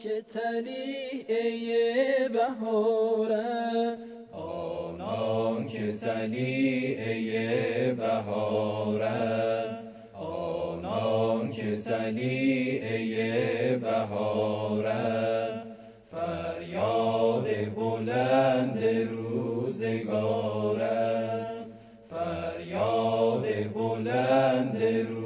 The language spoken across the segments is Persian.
که طلیعه بهارند، آنان که طلیعه بهارند، آنان که طلیعه بهارند. فریاد بلند روزگارند، فریاد بلند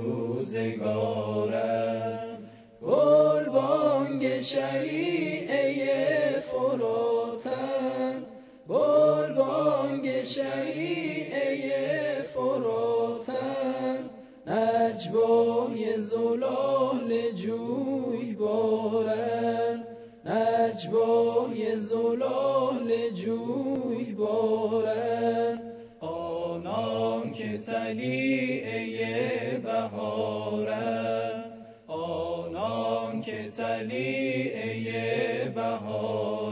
روزگارند. گلبانگ شریعه فراتند، گلبانگ شریعه فراتند. نجوای زلال جوی بارند، نجوای زلال جوی بارند. آنان که طلیعه بهارند، آنان که طلیعه بهارند.